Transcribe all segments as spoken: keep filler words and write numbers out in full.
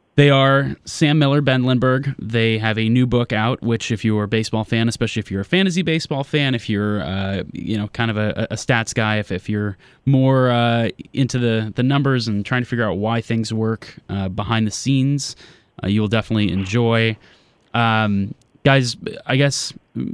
They are Sam Miller, Ben Lindbergh. They have a new book out, which if you're a baseball fan, especially if you're a fantasy baseball fan, if you're uh, you know kind of a, a stats guy, if, if you're more uh, into the, the numbers and trying to figure out why things work uh, behind the scenes, uh, you'll definitely enjoy. Um, guys, I guess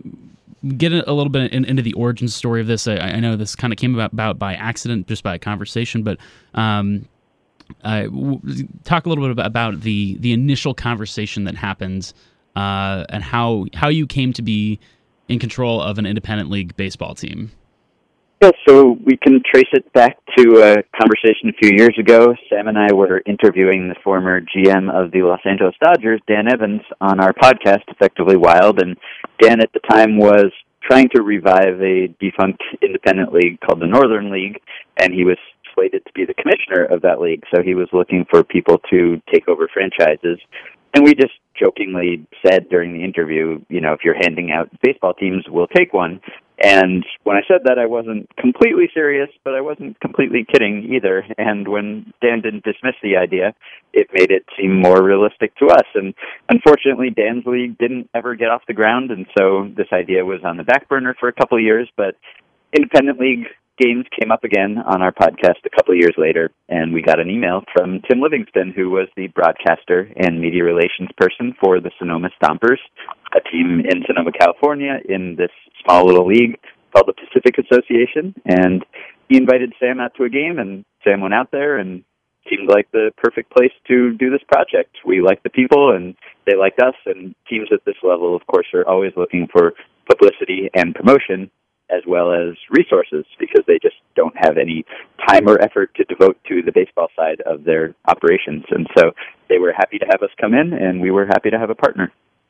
get a little bit in, into the origin story of this. I, I know this kind of came about, about by accident, just by a conversation, but um, uh, w- talk a little bit about the the initial conversation that happened uh, and how how you came to be in control of an independent league baseball team. Yeah, so we can trace it back to a conversation a few years ago. Sam and I were interviewing the former G M of the Los Angeles Dodgers, Dan Evans, on our podcast, Effectively Wild, and Dan at the time was trying to revive a defunct independent league called the Northern League, and he was slated to be the commissioner of that league, so he was looking for people to take over franchises. And we just jokingly said during the interview, you know, if you're handing out baseball teams, we'll take one. And when I said that, I wasn't completely serious, but I wasn't completely kidding either. And when Dan didn't dismiss the idea, it made it seem more realistic to us. And unfortunately, Dan's league didn't ever get off the ground, and so this idea was on the back burner for a couple of years. But independent league games came up again on our podcast a couple of years later, and we got an email from Tim Livingston, who was the broadcaster and media relations person for the Sonoma Stompers, a team in Sonoma, California, in this small little league called the Pacific Association. And he invited Sam out to a game, and Sam went out there and seemed like the perfect place to do this project. We liked the people, and they liked us, and teams at this level, of course, are always looking for publicity and promotion, as well as resources, because they just don't have any time or effort to devote to the baseball side of their operations. And so they were happy to have us come in, and we were happy to have a partner.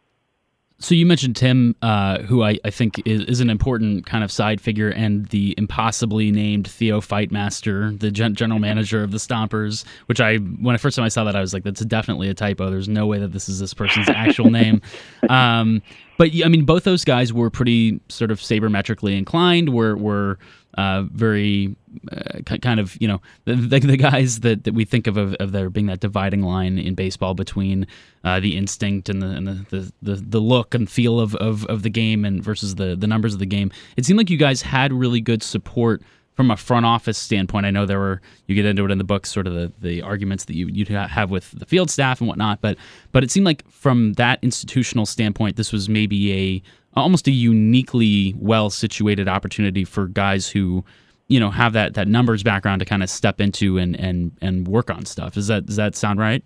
So you mentioned Tim, uh, who I, I think is, is an important kind of side figure, and the impossibly named Theo Fightmaster, the gen- general manager of the Stompers, which I, when I first time I saw that, I was like, that's definitely a typo. There's no way that this is this person's actual name. Um, but, I mean, both those guys were pretty sort of sabermetrically inclined, were, were uh, very uh, kind of, you know, the, the, the guys that, that we think of, of of there being that dividing line in baseball between uh, the instinct and the and the, the, the, the look and feel of, of, of the game and versus the, the numbers of the game. It seemed like you guys had really good support from a front office standpoint. I know there were, you get into it in the book, sort of the, the arguments that you, you'd have with the field staff and whatnot, but but it seemed like from that institutional standpoint, this was maybe a almost a uniquely well-situated opportunity for guys who, you know, have that, that numbers background to kind of step into and, and, and work on stuff. Does that, does that sound right?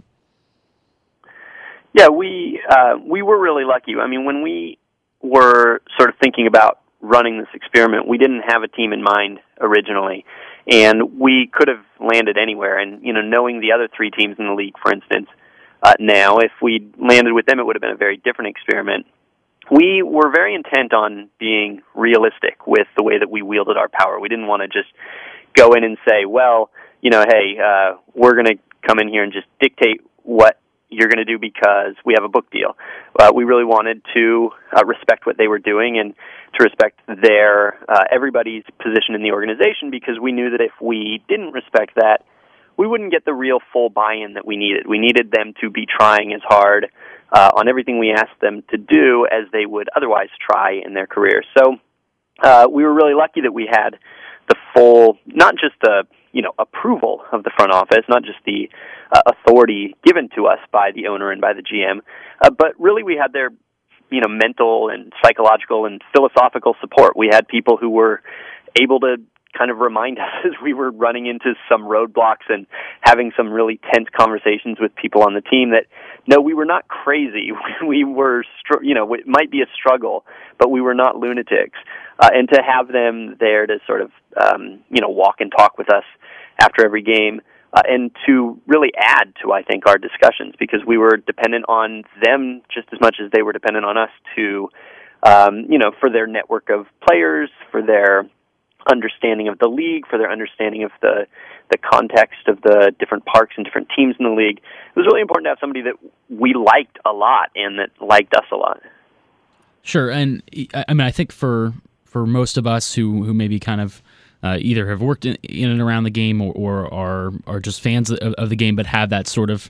Yeah, we uh, we were really lucky. I mean, when we were sort of thinking about running this experiment, we didn't have a team in mind originally, and we could have landed anywhere. And, you know, knowing the other three teams in the league, for instance, uh, now, if we'd landed with them, it would have been a very different experiment. We were very intent on being realistic with the way that we wielded our power. We didn't want to just go in and say, well, you know, hey, uh, we're going to come in here and just dictate what you're going to do because we have a book deal. Uh, we really wanted to uh, respect what they were doing and to respect their uh, everybody's position in the organization, because we knew that if we didn't respect that, we wouldn't get the real full buy-in that we needed. We needed them to be trying as hard uh, on everything we asked them to do as they would otherwise try in their career. So uh, we were really lucky that we had the full, not just the you know approval of the front office, not just the uh, authority given to us by the owner and by the G M, uh, but really we had their you know mental and psychological and philosophical support. We had people who were able to kind of remind us as we were running into some roadblocks and having some really tense conversations with people on the team that, no, we were not crazy. We were, str- you know, it might be a struggle, but we were not lunatics. Uh, and to have them there to sort of, um, you know, walk and talk with us after every game uh, and to really add to, I think, our discussions, because we were dependent on them just as much as they were dependent on us to, um, you know, for their network of players, for their understanding of the league, for their understanding of the the context of the different parks and different teams in the league. It was really important to have somebody that we liked a lot and that liked us a lot. Sure, and I mean, I think for for most of us who who maybe kind of uh, either have worked in, in and around the game or, or are are just fans of, of the game, but have that sort of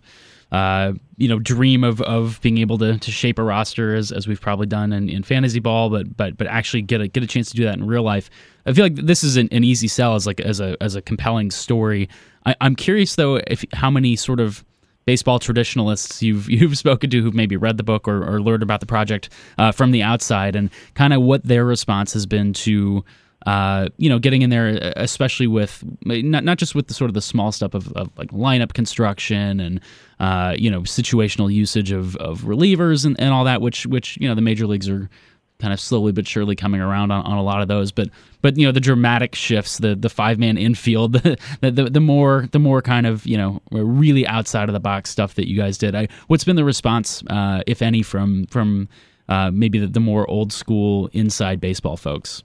uh, you know, dream of, of being able to, to shape a roster as, as we've probably done in, in fantasy ball, but but but actually get a get a chance to do that in real life. I feel like this is an, an easy sell as like as a as a compelling story. I, I'm curious though if how many sort of baseball traditionalists you've you've spoken to who've maybe read the book or, or learned about the project uh, from the outside, and kind of what their response has been to uh, you know getting in there, especially with not not just with the sort of the small stuff of, of like lineup construction and uh, you know situational usage of, of relievers and, and all that, which which you know the major leagues are kind of slowly but surely coming around on, on a lot of those, but but you know the dramatic shifts, the the five man infield, the, the the more the more kind of you know really outside of the box stuff that you guys did. I, what's been the response, uh, if any, from from uh, maybe the, the more old school inside baseball folks?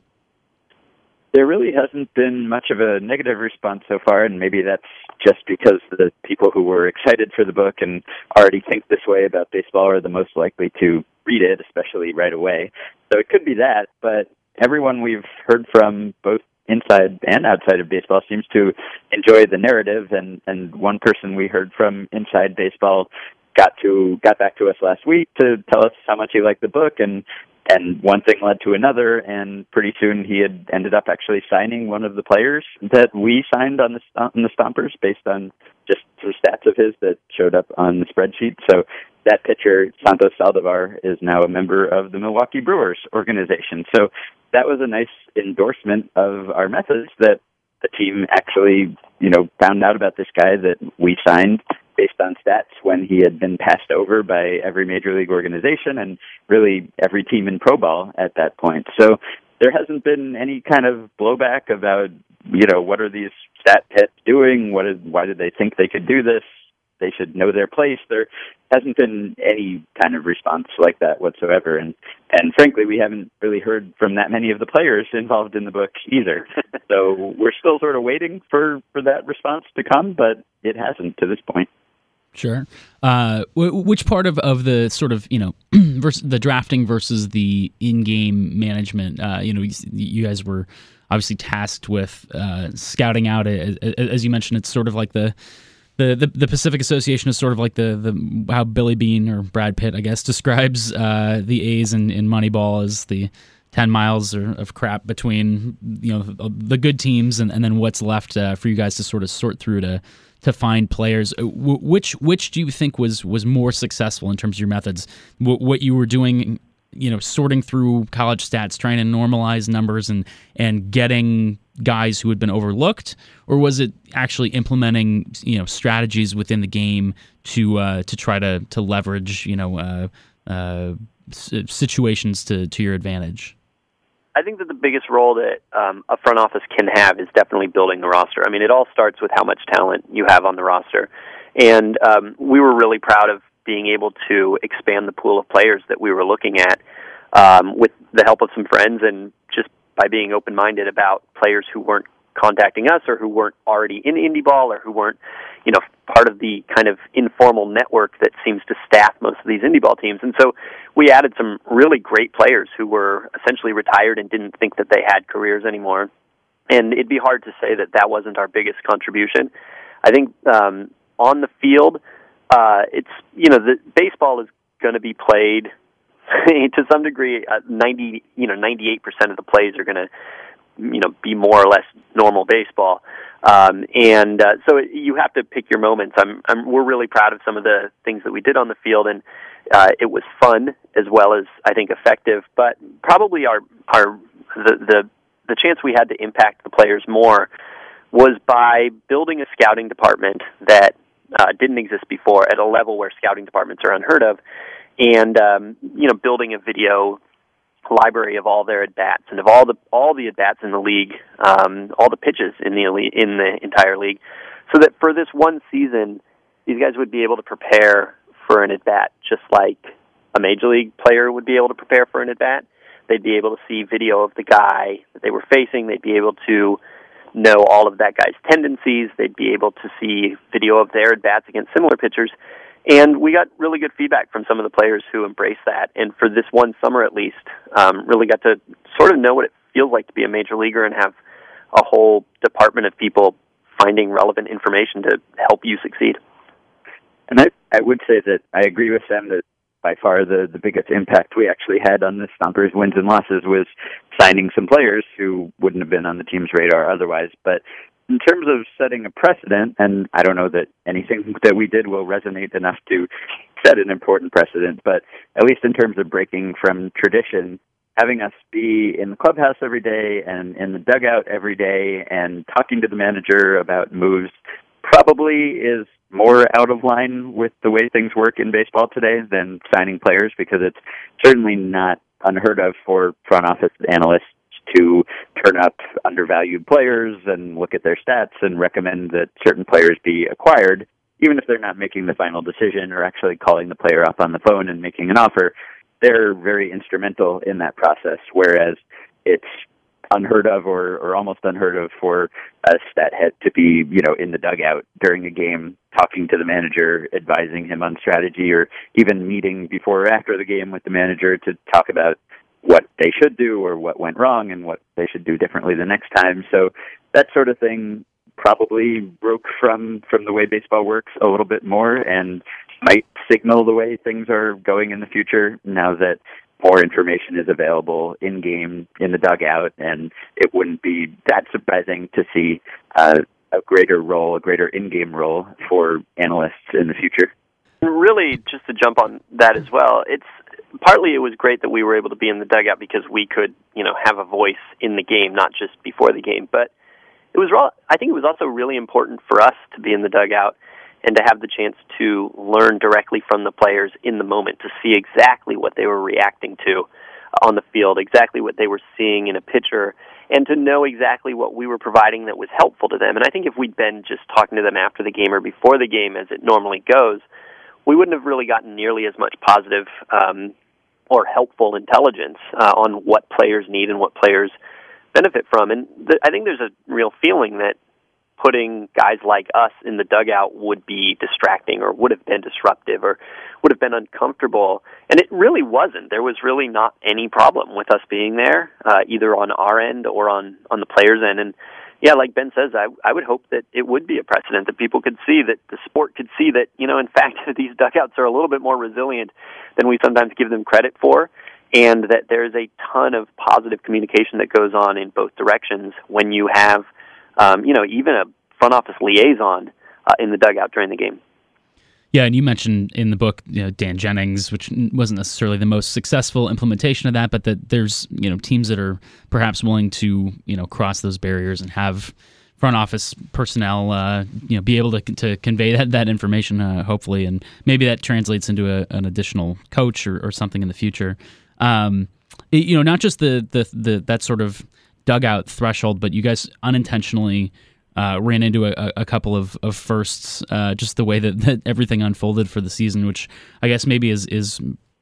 There really hasn't been much of a negative response so far, and maybe that's just because the people who were excited for the book and already think this way about baseball are the most likely to read it, especially right away. So it could be that, but everyone we've heard from, both inside and outside of baseball, seems to enjoy the narrative, and, and one person we heard from inside baseball got to got back to us last week to tell us how much he liked the book, and And one thing led to another, and pretty soon he had ended up actually signing one of the players that we signed on the on the Stompers based on just some stats of his that showed up on the spreadsheet. So that pitcher, Santos Saldivar, is now a member of the Milwaukee Brewers organization. So that was a nice endorsement of our methods, that the team actually, you know, found out about this guy that we signed based on stats when he had been passed over by every major league organization and really every team in pro ball at that point. So there hasn't been any kind of blowback about, you know, what are these stat pets doing? What is, why did they think they could do this? They should know their place. There hasn't been any kind of response like that whatsoever. And, and frankly, we haven't really heard from that many of the players involved in the book either. So we're still sort of waiting for, for that response to come, but it hasn't to this point. Sure. Uh, w- which part of, of the sort of, you know, versus the drafting versus the in-game management, uh, you know, you, you guys were obviously tasked with uh, scouting out, a, a, as you mentioned, it's sort of like the, the, the, the Pacific Association is sort of like the, the how Billy Beane or Brad Pitt, I guess, describes uh, the A's in, in Moneyball as the ten miles of crap between, you know, the good teams and, and then what's left uh, for you guys to sort of sort through to to find players. W- which which do you think was was more successful in terms of your methods? W- what you were doing, you know, sorting through college stats, trying to normalize numbers and and getting guys who had been overlooked, or was it actually implementing, you know, strategies within the game to uh, to try to to leverage, you know, uh, uh, situations to to your advantage? I think that the biggest role that um, a front office can have is definitely building the roster. I mean, it all starts with how much talent you have on the roster. And um, we were really proud of being able to expand the pool of players that we were looking at um, with the help of some friends, and just by being open-minded about players who weren't contacting us or who weren't already in indie ball or who weren't, you know, part of the kind of informal network that seems to staff most of these indie ball teams. And so we added some really great players who were essentially retired and didn't think that they had careers anymore. And it'd be hard to say that that wasn't our biggest contribution. I think um, on the field, uh, it's, you know, the baseball is going to be played to some degree. Uh, ninety, you know, ninety-eight percent of the plays are going to, you know, be more or less normal baseball. Um, and uh, so it, you have to pick your moments. I'm, I'm, we're really proud of some of the things that we did on the field, and uh, it was fun as well as, I think, effective. But probably our our the, the the chance we had to impact the players more was by building a scouting department that uh, didn't exist before at a level where scouting departments are unheard of, and um, you know, building a video library of all their at bats and of all the all the at bats in the league, um, all the pitches in the elite, in the entire league, so that for this one season, these guys would be able to prepare for an at bat just like a major league player would be able to prepare for an at bat. They'd be able to see video of the guy that they were facing. They'd be able to know all of that guy's tendencies. They'd be able to see video of their at bats against similar pitchers. And we got really good feedback from some of the players who embraced that. And for this one summer at least, um, really got to sort of know what it feels like to be a major leaguer and have a whole department of people finding relevant information to help you succeed. And I, I would say that I agree with Sam that by far the, the biggest impact we actually had on the Stompers' wins and losses was signing some players who wouldn't have been on the team's radar otherwise. But in terms of setting a precedent, and I don't know that anything that we did will resonate enough to set an important precedent, but at least in terms of breaking from tradition, having us be in the clubhouse every day and in the dugout every day and talking to the manager about moves probably is more out of line with the way things work in baseball today than signing players, because it's certainly not unheard of for front office analysts to turn up undervalued players and look at their stats and recommend that certain players be acquired, even if they're not making the final decision or actually calling the player up on the phone and making an offer. They're very instrumental in that process, whereas it's unheard of or, or almost unheard of for a stat head to be, you know, in the dugout during a game, talking to the manager, advising him on strategy, or even meeting before or after the game with the manager to talk about what they should do or what went wrong and what they should do differently the next time. So that sort of thing probably broke from, from the way baseball works a little bit more and might signal the way things are going in the future now that more information is available in-game, in the dugout, and it wouldn't be that surprising to see uh, a greater role, a greater in-game role for analysts in the future. Really, just to jump on that as well, it's partly it was great that we were able to be in the dugout because we could, you know, have a voice in the game, not just before the game. But it was, I think it was also really important for us to be in the dugout and to have the chance to learn directly from the players in the moment, to see exactly what they were reacting to on the field, exactly what they were seeing in a pitcher, and to know exactly what we were providing that was helpful to them. And I think if we'd been just talking to them after the game or before the game, as it normally goes, we wouldn't have really gotten nearly as much positive um, or helpful intelligence uh, on what players need and what players benefit from. And th- I think there's a real feeling that putting guys like us in the dugout would be distracting or would have been disruptive or would have been uncomfortable. And it really wasn't. There was really not any problem with us being there, uh, either on our end or on, on the players' end. And yeah, like Ben says, I, I would hope that it would be a precedent, that people could see, that the sport could see that, you know, in fact, these dugouts are a little bit more resilient than we sometimes give them credit for, and that there's a ton of positive communication that goes on in both directions when you have Um, you know, even a front office liaison uh, in the dugout during the game. Yeah, and you mentioned in the book, you know, Dan Jennings, which wasn't necessarily the most successful implementation of that, but that there's, you know, teams that are perhaps willing to, you know, cross those barriers and have front office personnel, uh, you know, be able to to convey that that information, uh, hopefully, and maybe that translates into a, an additional coach or, or something in the future. Um, it, you know, not just the the the that sort of dugout threshold, but you guys unintentionally uh, ran into a, a couple of, of firsts, uh, just the way that, that everything unfolded for the season, which I guess maybe is is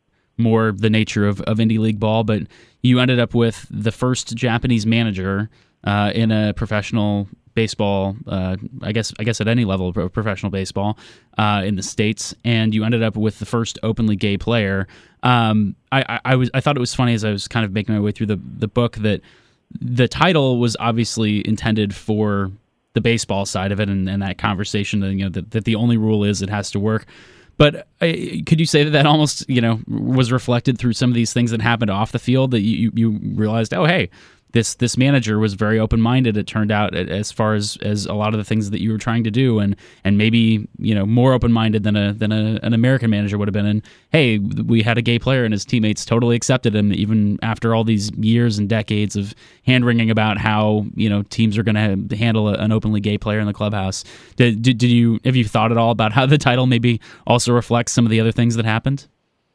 more the nature of, of Indie League ball, but you ended up with the first Japanese manager uh, in a professional baseball, uh, I guess I guess at any level of professional baseball uh, in the States, and you ended up with the first openly gay player. Um, I, I, I was I thought it was funny as I was kind of making my way through the, the book that the title was obviously intended for the baseball side of it, and, and that conversation that, you know, that, that the only rule is it has to work. But uh, could you say that that almost, you know, was reflected through some of these things that happened off the field, that you, you realized, oh, hey, this this manager was very open-minded, it turned out, as far as, as a lot of the things that you were trying to do, and and maybe, you know, more open-minded than a than a, an American manager would have been. And hey, we had a gay player and his teammates totally accepted him, even after all these years and decades of hand-wringing about how, you know, teams are going to handle a, an openly gay player in the clubhouse. Did, did did you have you thought at all about how the title maybe also reflects some of the other things that happened?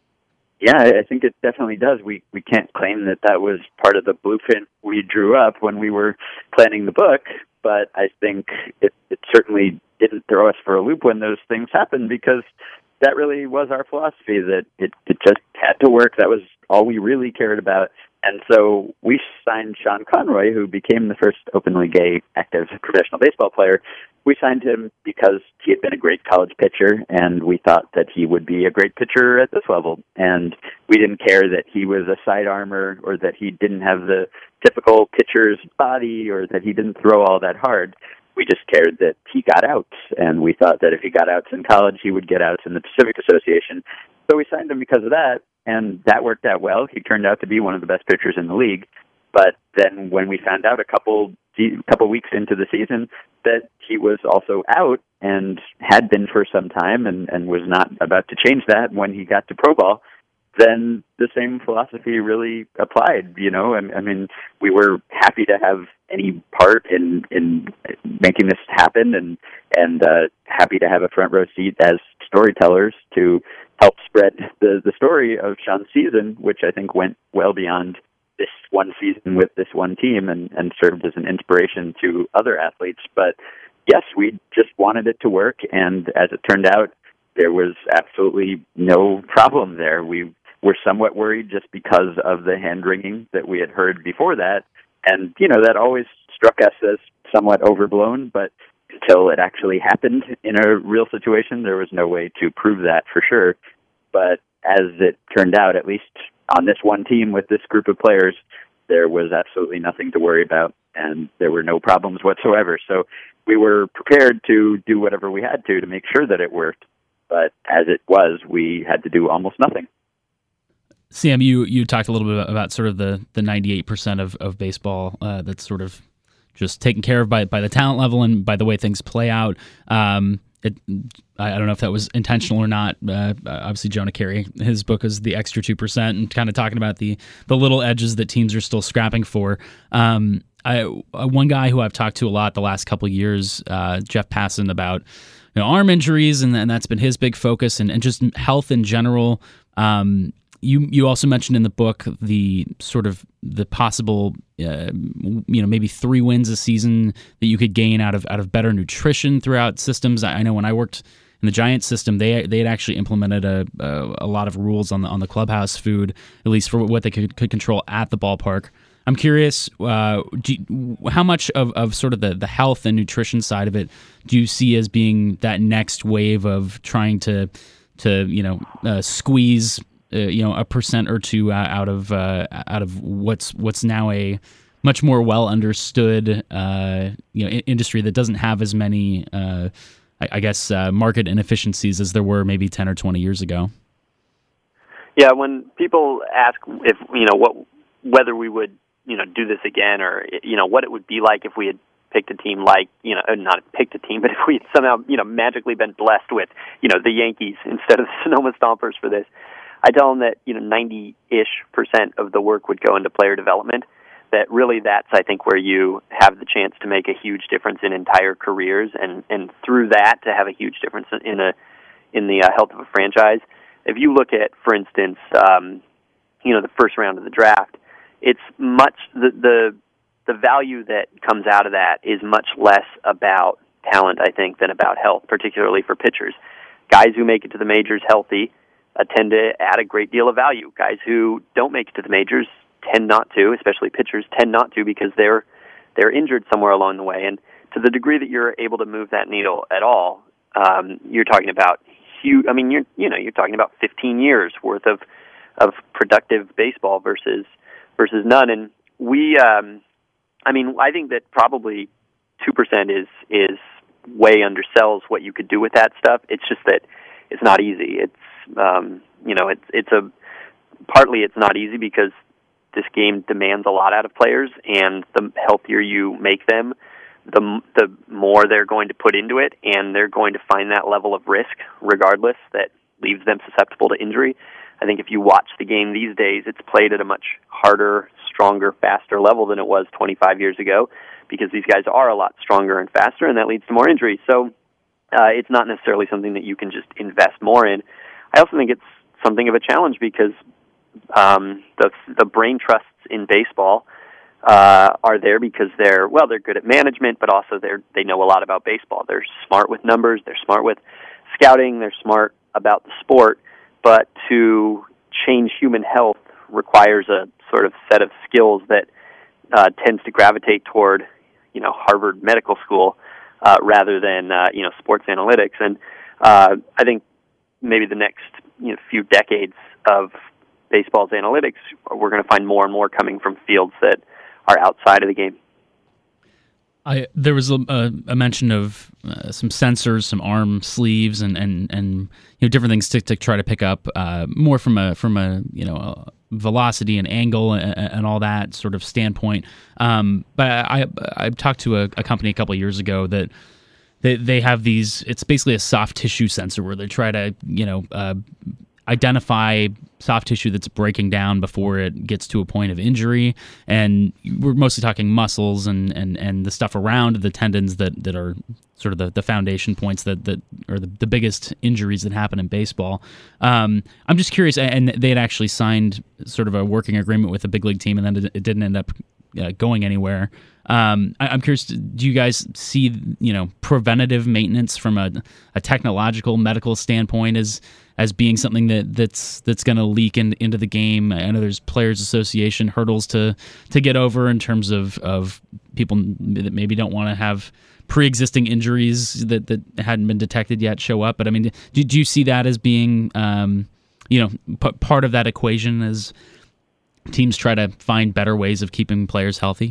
Yeah, I think it definitely does. We we can't claim that that was part of the blueprint we drew up when we were planning the book, but I think it, it certainly didn't throw us for a loop when those things happened, because that really was our philosophy, that it, it just had to work. That was all we really cared about. And so we signed Sean Conroy, who became the first openly gay active professional baseball player. We signed him because he had been a great college pitcher, and we thought that he would be a great pitcher at this level. And we didn't care that he was a side armor, or that he didn't have the typical pitcher's body, or that he didn't throw all that hard. We just cared that he got outs, and we thought that if he got outs in college, he would get outs in the Pacific Association. So we signed him because of that, and that worked out well. He turned out to be one of the best pitchers in the league. But then when we found out a couple couple weeks into the season that he was also out and had been for some time and, and was not about to change that when he got to pro ball, then the same philosophy really applied. You know, I, I mean, we were happy to have any part in in making this happen, and and uh, happy to have a front row seat as storytellers to help spread the the story of Sean's season, which I think went well beyond this one season with this one team, and, and served as an inspiration to other athletes. But yes, we just wanted it to work, and as it turned out, there was absolutely no problem there. We were somewhat worried just because of the hand-wringing that we had heard before that, and, you know, that always struck us as somewhat overblown, but until it actually happened in a real situation, there was no way to prove that for sure. But as it turned out, at least on this one team with this group of players, there was absolutely nothing to worry about, and there were no problems whatsoever. So we were prepared to do whatever we had to to make sure that it worked. But as it was, we had to do almost nothing. Sam, you, you talked a little bit about sort of the, the ninety-eight percent of, of baseball uh, that's sort of just taken care of by, by the talent level and by the way things play out. Um, It, I don't know if that was intentional or not. Uh, obviously, Jonah Carey, his book is The Extra two percent, and kind of talking about the the little edges that teams are still scrapping for. Um, I One guy who I've talked to a lot the last couple of years, uh, Jeff Passan, about you know, arm injuries, and, and that's been his big focus, and, and just health in general. Um, You you also mentioned in the book the sort of the possible uh, you know maybe three wins a season that you could gain out of out of better nutrition throughout systems. I know when I worked in the Giants system, they they had actually implemented a a, a lot of rules on the on the clubhouse food, at least for what they could, could control at the ballpark. I'm curious, uh, do you, how much of, of sort of the, the health and nutrition side of it do you see as being that next wave of trying to to you know uh, squeeze Uh, you know, a percent or two uh, out of uh, out of what's what's now a much more well understood uh, you know I- industry that doesn't have as many uh, I-, I guess uh, market inefficiencies as there were maybe ten or twenty years ago. Yeah, when people ask if you know what whether we would you know do this again, or you know what it would be like if we had picked a team like you know not picked a team, but if we had somehow you know magically been blessed with you know the Yankees instead of the Sonoma Stompers for this. I tell them that, you know, ninety-ish percent of the work would go into player development, that really that's, I think, where you have the chance to make a huge difference in entire careers, and, and through that to have a huge difference in a, in the uh, health of a franchise. If you look at, for instance, um, you know, the first round of the draft, it's much, the, the, the value that comes out of that is much less about talent, I think, than about health, particularly for pitchers. Guys who make it to the majors healthy Uh, tend to add a great deal of value. Guys who don't make it to the majors tend not to, especially pitchers, tend not to because they're they're injured somewhere along the way. And to the degree that you're able to move that needle at all, um, you're talking about huge. I mean, you're you know you're talking about fifteen years worth of of productive baseball versus versus none. And we, um, I mean, I think that probably two percent is is way undersells what you could do with that stuff. It's just that it's not easy. It's Um, you know, it's it's a partly it's not easy because this game demands a lot out of players, and the healthier you make them, the the more they're going to put into it, and they're going to find that level of risk, regardless, that leaves them susceptible to injury. I think if you watch the game these days, it's played at a much harder, stronger, faster level than it was twenty-five years ago, because these guys are a lot stronger and faster, and that leads to more injuries. So uh, it's not necessarily something that you can just invest more in. I also think it's something of a challenge because um, the the brain trusts in baseball uh, are there because they're well they're good at management, but also they're they know a lot about baseball. They're smart with numbers, they're smart with scouting, they're smart about the sport. But to change human health requires a sort of set of skills that uh, tends to gravitate toward you know Harvard Medical School uh, rather than uh, you know sports analytics. And uh, I think. Maybe the next you know, few decades of baseball's analytics, we're going to find more and more coming from fields that are outside of the game. I there was a, a mention of uh, some sensors, some arm sleeves, and and and you know different things to, to try to pick up uh, more from a from a you know a velocity and angle and, and all that sort of standpoint. Um, but I I talked to a, a company a couple of years ago that they they have these. It's basically a soft tissue sensor where they try to you know. Uh, identify soft tissue that's breaking down before it gets to a point of injury, and we're mostly talking muscles and, and, and the stuff around the tendons that, that are sort of the, the foundation points that, that are the, the biggest injuries that happen in baseball. Um, I'm just curious, and they had actually signed sort of a working agreement with a big league team, and then it, it didn't end up uh, going anywhere. Um, I, I'm curious, do you guys see, you know, preventative maintenance from a, a technological medical standpoint as as being something that, that's that's going to leak in, into the game? I know there's Players Association hurdles to to get over in terms of, of people that maybe don't want to have pre-existing injuries that, that hadn't been detected yet show up. But I mean, do, do you see that as being, um, you know, p- part of that equation as teams try to find better ways of keeping players healthy?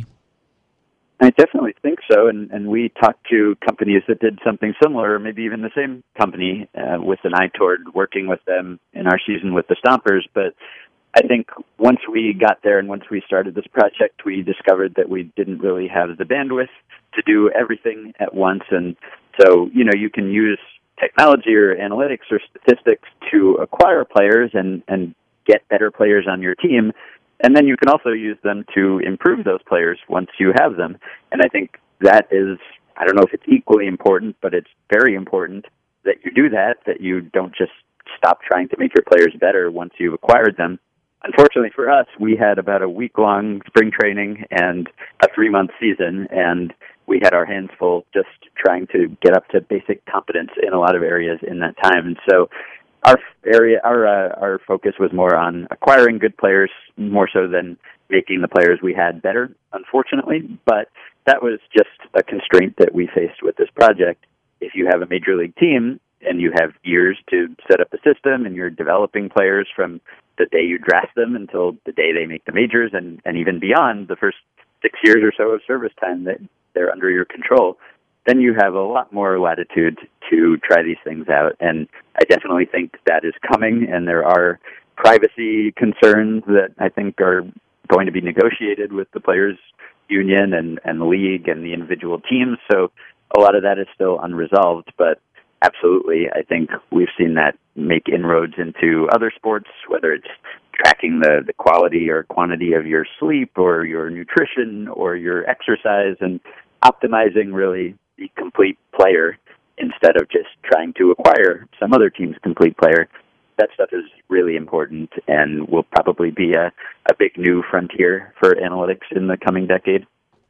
I definitely think so, and, and we talked to companies that did something similar, or maybe even the same company, uh, with an eye toward working with them in our season with the Stompers. But I think once we got there and once we started this project, we discovered that we didn't really have the bandwidth to do everything at once. And so, you know, you can use technology or analytics or statistics to acquire players and, and get better players on your team. And then you can also use them to improve those players once you have them. And I think that is, I don't know if it's equally important, but it's very important that you do that, that you don't just stop trying to make your players better once you've acquired them. Unfortunately for us, we had about a week-long spring training and a three-month season, and we had our hands full just trying to get up to basic competence in a lot of areas in that time. And so Our area, our uh, our focus was more on acquiring good players, more so than making the players we had better, unfortunately. But that was just a constraint that we faced with this project. If you have a major league team and you have years to set up the system and you're developing players from the day you draft them until the day they make the majors and, and even beyond the first six years or so of service time that they're under your control, then you have a lot more latitude to try these things out. And I definitely think that is coming, and there are privacy concerns that I think are going to be negotiated with the players' union and, and the league and the individual teams. So a lot of that is still unresolved, but absolutely, I think we've seen that make inroads into other sports, whether it's tracking the, the quality or quantity of your sleep or your nutrition or your exercise and optimizing really the complete player instead of just trying to acquire some other team's complete player. That stuff is really important and will probably be a, a big new frontier for analytics in the coming decade.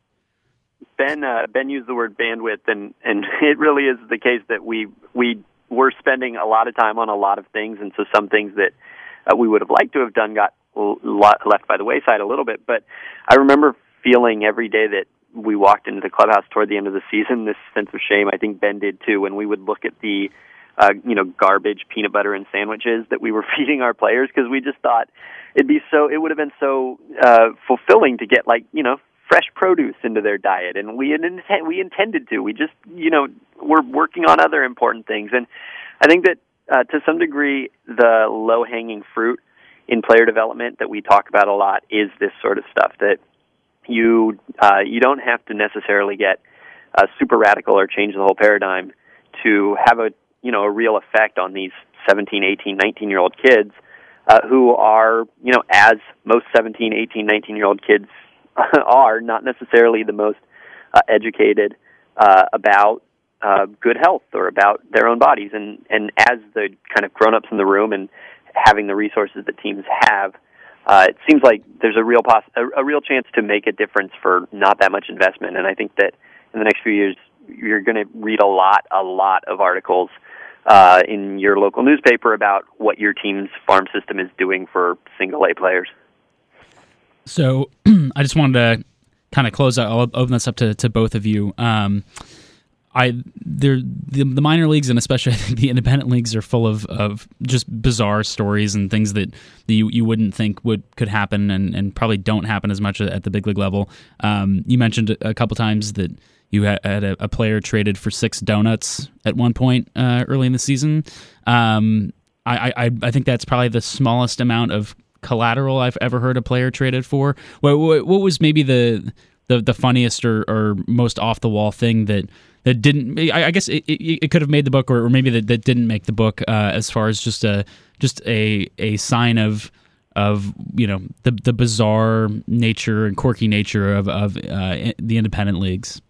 Ben uh, Ben used the word bandwidth, and, and it really is the case that we we were spending a lot of time on a lot of things, and so some things that uh, we would have liked to have done got left by the wayside a little bit. But I remember feeling every day that we walked into the clubhouse toward the end of the season, this sense of shame. I think Ben did too, when we would look at the, uh, you know, garbage peanut butter and sandwiches that we were feeding our players, because we just thought it'd be so, it would have been so uh, fulfilling to get, like, you know, fresh produce into their diet, and we intent, we intended to. We just, you know, we're working on other important things, and I think that uh, to some degree, the low-hanging fruit in player development that we talk about a lot is this sort of stuff that. You uh, you don't have to necessarily get uh, super radical or change the whole paradigm to have a you know a real effect on these seventeen, eighteen, nineteen-year-old kids uh, who are, you know, as most seventeen, eighteen, nineteen-year-old kids are, not necessarily the most uh, educated uh, about uh, good health or about their own bodies. And, and as the kind of grown-ups in the room and having the resources that teams have, Uh, it seems like there's a real poss- a, a real chance to make a difference for not that much investment, and I think that in the next few years you're going to read a lot, a lot of articles uh, in your local newspaper about what your team's farm system is doing for single A players. So I just wanted to kind of close out. I'll open this up to, to both of you. Um, I the, the minor leagues, and especially I think the independent leagues, are full of, of just bizarre stories and things that you you wouldn't think would could happen, and, and probably don't happen as much at the big league level. Um, you mentioned a couple times that you had, had a, a player traded for six donuts at one point uh, early in the season. Um, I, I I think that's probably the smallest amount of collateral I've ever heard a player traded for. What what, what was maybe the the, the funniest or, or most off the wall thing that that didn't? I, I guess it, it, it could have made the book, or, or maybe that, that didn't make the book. Uh, as far as just a just a a sign of. of, you know, the the bizarre nature and quirky nature of, of uh, the independent leagues.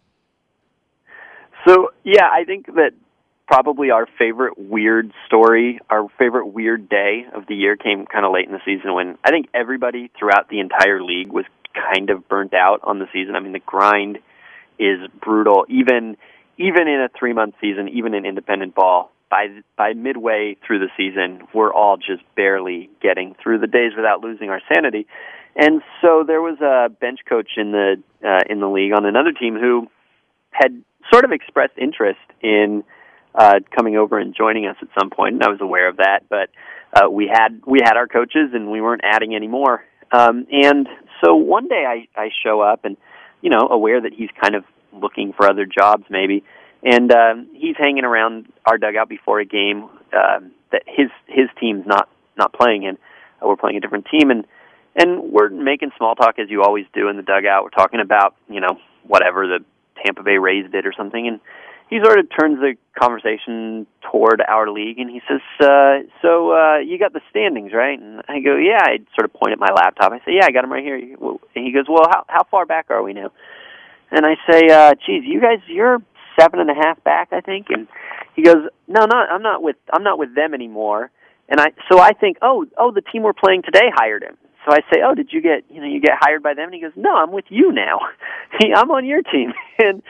So, yeah, I think that probably our favorite weird story, our favorite weird day of the year came kind of late in the season when I think everybody throughout the entire league was kind of burnt out on the season. I mean, the grind is brutal. Even even in a three-month season, even in independent ball, By by midway through the season, we're all just barely getting through the days without losing our sanity. And so there was a bench coach in the uh, in the league on another team who had sort of expressed interest in uh, coming over and joining us at some point, and I was aware of that. But uh, we had we had our coaches, and we weren't adding any more. Um, and so one day I, I show up, and you know, aware that he's kind of looking for other jobs, maybe. And um, he's hanging around our dugout before a game uh, that his his team's not not playing in. Uh, we're playing a different team, and and we're making small talk as you always do in the dugout. We're talking about you know whatever the Tampa Bay Rays did or something, and he sort of turns the conversation toward our league, and he says, uh, "So uh, you got the standings, right?" And I go, "Yeah." I sort of point at my laptop. I say, "Yeah, I got them right here." And he goes, "Well, how how far back are we now?" And I say, uh, "Geez, you guys, you're seven and a half back, I think." And he goes, no, not, I'm not with, I'm not with them anymore. And I, so I think, oh, oh, the team we're playing today hired him. So I say, oh, did you get, you know, you get hired by them? And he goes, no, I'm with you now. I'm on your team. And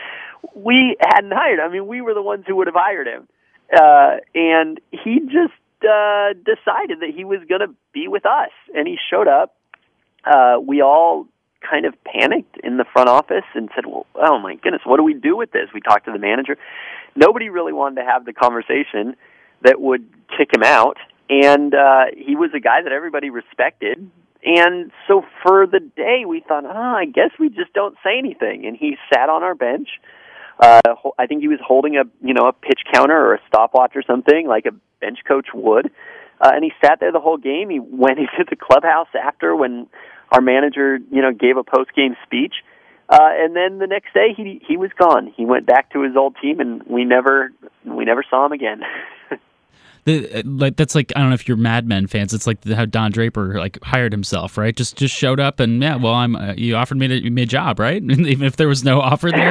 we hadn't hired. I mean, we were the ones who would have hired him. Uh, and he just, uh, decided that he was going to be with us. And he showed up. Uh, we all kind of panicked in the front office and said, well, oh my goodness, what do we do with this? We talked to the manager. Nobody really wanted to have the conversation that would kick him out. And uh, he was a guy that everybody respected. And so for the day, we thought, oh, I guess we just don't say anything. And he sat on our bench. Uh, I think he was holding a, you know, a pitch counter or a stopwatch or something like a bench coach would. Uh, and he sat there the whole game. He went into the clubhouse after when our manager, you know, gave a post-game speech, uh, and then the next day he he was gone. He went back to his old team, and we never we never saw him again. the, like that's like I don't know if you're Mad Men fans. It's like how Don Draper like hired himself, right? Just just showed up and yeah, well, I'm uh, you offered me to, me a job, right? Even if there was no offer there.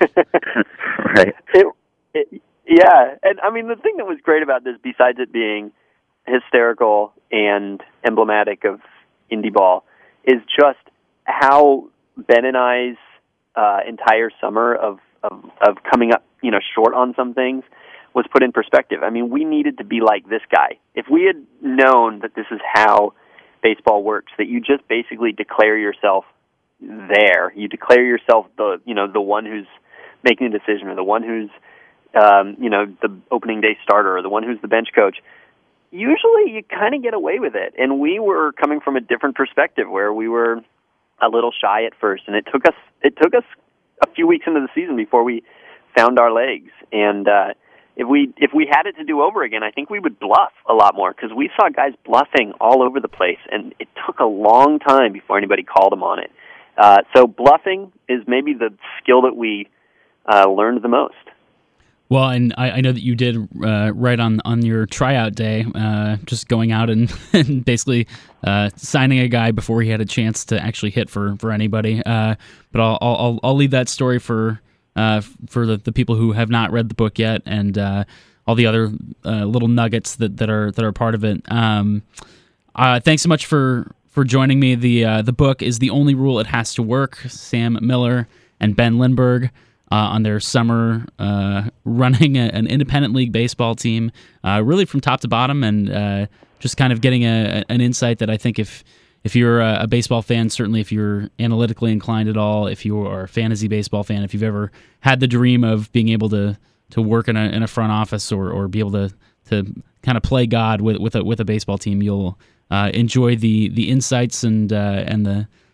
Right. It, it, yeah, and I mean the thing that was great about this, besides it being hysterical and emblematic of indie ball, is just how Ben and I's uh, entire summer of, of of coming up, you know, short on some things was put in perspective. I mean, we needed to be like this guy. If we had known that this is how baseball works, that you just basically declare yourself there, you declare yourself the, you know, the one who's making the decision, or the one who's, um, you know, the opening day starter, or the one who's the bench coach, usually you kind of get away with it. And we were coming from a different perspective where we were a little shy at first, and it took us it took us a few weeks into the season before we found our legs. And uh, if we if we had it to do over again, I think we would bluff a lot more, because we saw guys bluffing all over the place, and it took a long time before anybody called them on it. Uh, so bluffing is maybe the skill that we uh, learned the most. Well, and I, I know that you did uh, right on, on your tryout day, uh, just going out and, and basically uh, signing a guy before he had a chance to actually hit for for anybody. Uh, but I'll I'll I'll leave that story for uh, for the, the people who have not read the book yet, and uh, all the other uh, little nuggets that, that are that are part of it. Um, uh, thanks so much for, for joining me. The uh, the book is The Only Rule It Has to Work. Sam Miller and Ben Lindbergh. Uh, on their summer uh, running a, an independent league baseball team, uh, really from top to bottom, and uh, just kind of getting a, an insight that I think if if you're a, a baseball fan, certainly if you're analytically inclined at all, if you are a fantasy baseball fan, if you've ever had the dream of being able to to work in a in a front office or, or be able to to kind of play God with with a with a baseball team, you'll uh, enjoy the the insights and uh, and the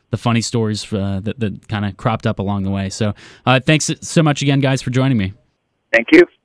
the funny stories uh, that that kind of cropped up along the way. So uh, thanks so much again, guys, for joining me. Thank you.